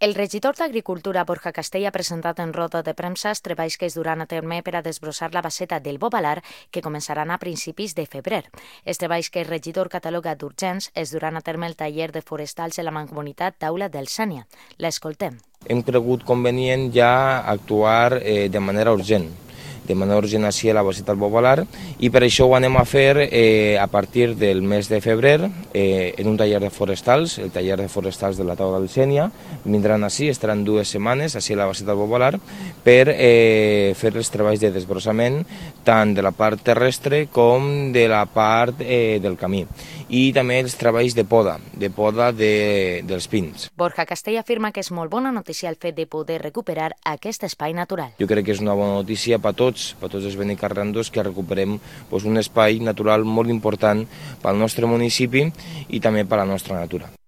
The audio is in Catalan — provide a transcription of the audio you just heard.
El regidor d'Agricultura, Borja Castell, ha presentat en roda de premsa els treballs que es duran a terme per a desbrossar la baseta del Bobalar, que començaran a principis de febrer. Els treballs que el regidor cataloga d'urgents es duran a terme el taller de forestals de la Mancomunitat d'Aula del Sénia. L'escoltem. Hem cregut convenient ja actuar de manera urgent així a la baseta del Bobalar, i per això ho anem a fer a partir del mes de febrer en un taller de forestals, el taller de forestals de la Taula del Sénia. Vindran així, estaran 2 setmanes així a la baseta del Bobalar per fer els treballs de desbrossament tant de la part terrestre com de la part del camí, i també els treballs de poda dels pins. Borja Castell afirma que és molt bona notícia el fet de poder recuperar aquest espai natural. Jo crec que és una bona notícia per tots els benicarrandos, que recuperem un espai natural molt important pel nostre municipi i també per la nostra natura.